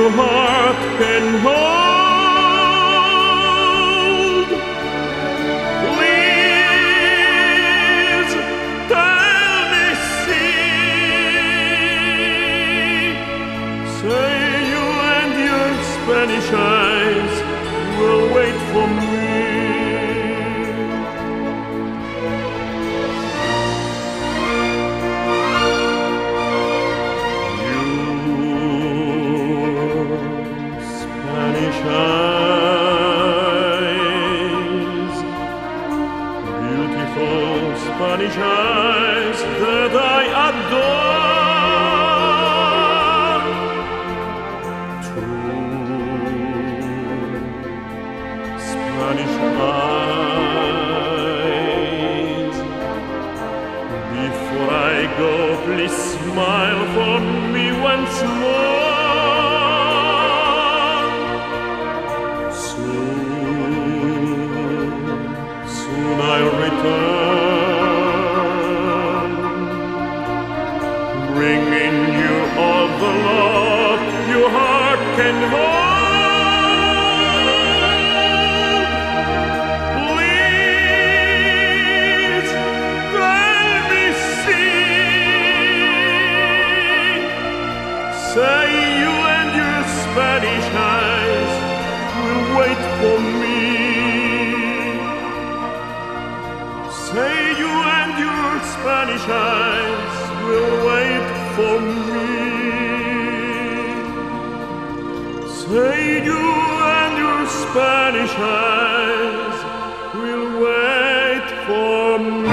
your heart can hold. Please tell me, see. Say you and your Spanish eyes will wait for me. Spanish eyes, beautiful Spanish eyes that I adore. Two Spanish eyes. Before I go, please smile for me once more. Soon I'll return, bringing you all the love your heart can hold. Please let me see. Say you and your Spanish eyes will wait for me. Say you and your Spanish eyes will wait for me. Say you and your Spanish eyes will wait for me.